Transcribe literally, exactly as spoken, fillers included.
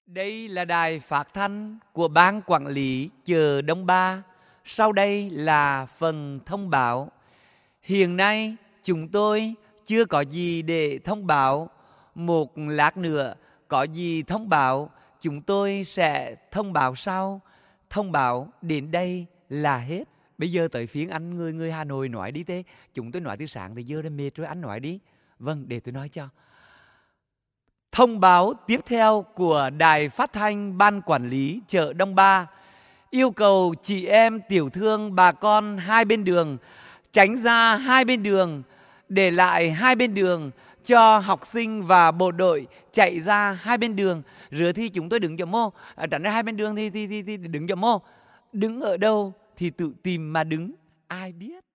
Đây là đài phát thanh của Ban Quản lý chợ Đông Ba. Sau đây là phần thông báo. Hiện nay chúng tôi chưa có gì để thông báo. Một lát nữa có gì thông báo, chúng tôi sẽ thông báo sau. Thông báo đến đây là hết. Bây giờ tới phiên anh người người Hà Nội nói đi thế. Chúng tôi nói từ sáng tới giờ đã mệt rồi, anh nói đi. Vâng, để tôi nói cho. Thông báo tiếp theo của Đài Phát thanh Ban Quản lý chợ Đông Ba yêu cầu chị em tiểu thương bà con hai bên đường tránh ra hai bên đường, để lại hai bên đường cho học sinh và bộ đội chạy ra hai bên đường. Rửa thì chúng tôi đứng chỗ mô, tránh ra hai bên đường thì, thì, thì, thì đứng chỗ mô. Đứng ở đâu thì tự tìm mà đứng, ai biết.